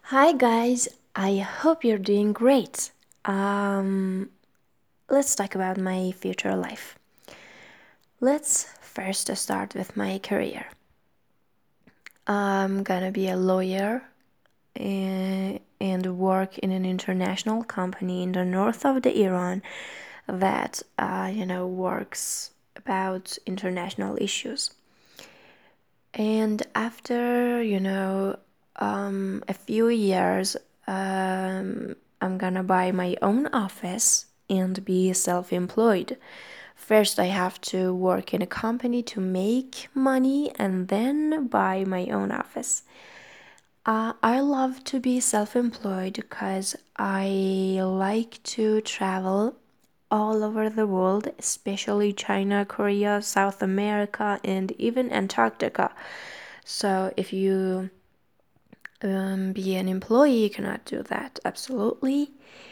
Hi guys, I hope you're doing great. Um, let's talk about my future life. Let's first start with my career. I'm gonna be a lawyer and work in an international company in the north of the Iran that works about international issues. And after a few years, I'm gonna buy my own office and be self-employed. First, I have to work in a company to make money and then buy my own office. I love to be self-employed because I like to travel all over the world, especially China, Korea, South America, and even Antarctica. So if you be an employee, you cannot do that. Absolutely.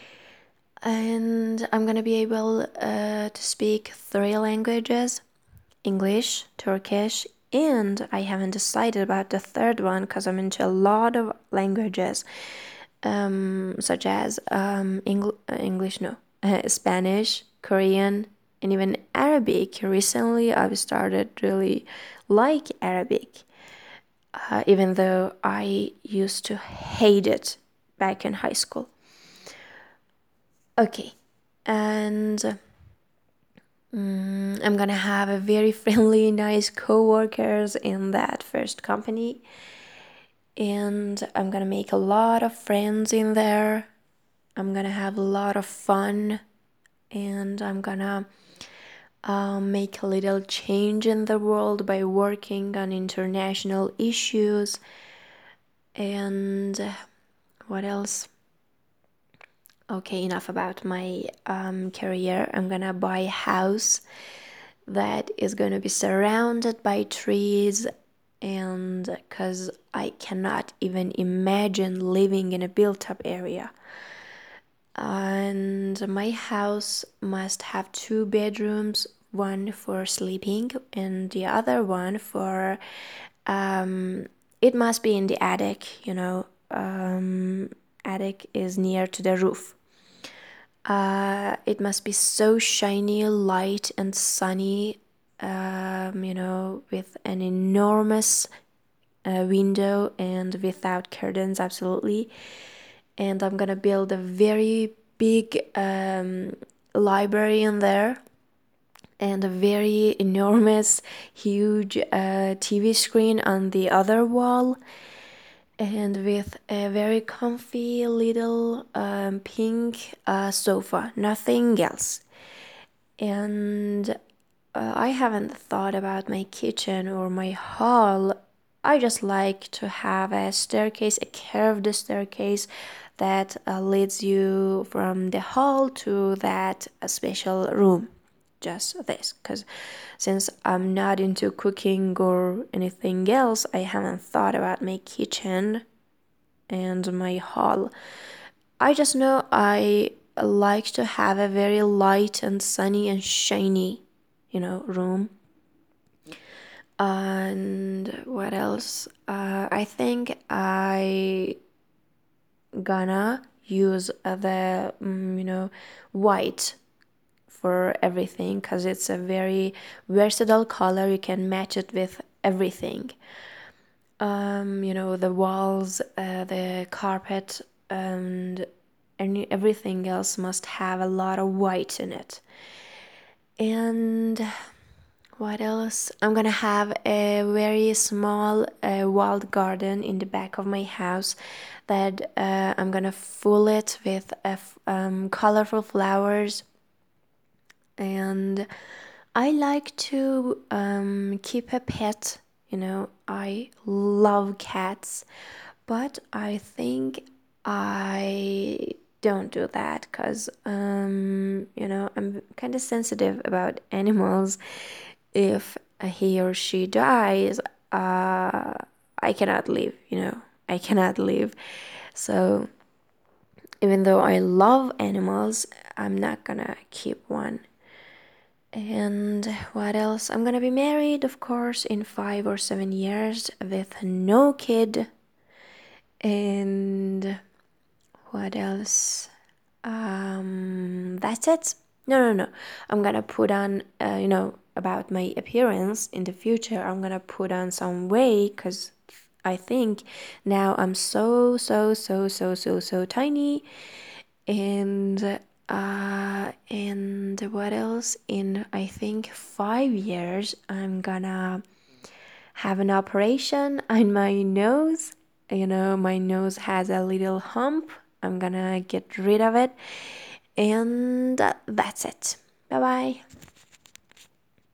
And I'm gonna be able to speak three languages: English, Turkish, and I haven't decided about the third one because I'm into a lot of languages, such as English, no, Spanish, Korean, and even Arabic. Recently, I've started really like Arabic, even though I used to hate it back in high school. Okay, and I'm gonna have a very friendly, nice co-workers in that first company, and I'm gonna make a lot of friends in there. I'm gonna have a lot of fun, and I'm gonna make a little change in the world by working on international issues. And what else? Okay, enough about my career. I'm gonna buy a house that is gonna be surrounded by trees, and because I cannot even imagine living in a built up area. And my house must have two bedrooms, one for sleeping and the other one for it must be in the attic, attic is near to the roof. It must be so shiny, light, and sunny, with an enormous window and without curtains, absolutely. And I'm gonna build a very big library in there and a very enormous, huge TV screen on the other wall, and with a very comfy little pink sofa, nothing else. And I haven't thought about my kitchen or my hall. I just like to have a staircase, a curved staircase that leads you from the hall to that special room. Just this, because since I'm not into cooking or anything else, I haven't thought about my kitchen and my hall. I just know I like to have a very light and sunny and shiny, room. And what else? I think I gonna use the white for everything because it's a very versatile color. You can match it with everything. The walls, the carpet, and everything else must have a lot of white in it. And what else? I'm gonna have a very small walled garden in the back of my house that I'm gonna fill it with colorful flowers. And I like to keep a pet. I love cats, but I think I don't do that because, I'm kind of sensitive about animals. If he or she dies, I cannot leave, I cannot leave. So even though I love animals, I'm not gonna keep one. And what else? I'm gonna be married, of course, in 5 or 7 years with no kid. And what else? That's it. No. I'm gonna put on, about my appearance in the future. I'm gonna put on some weight because I think now I'm so tiny. And what else? In I think 5 years, I'm gonna have an operation on my nose. My nose has a little hump. I'm gonna get rid of it. And that's it. Bye bye.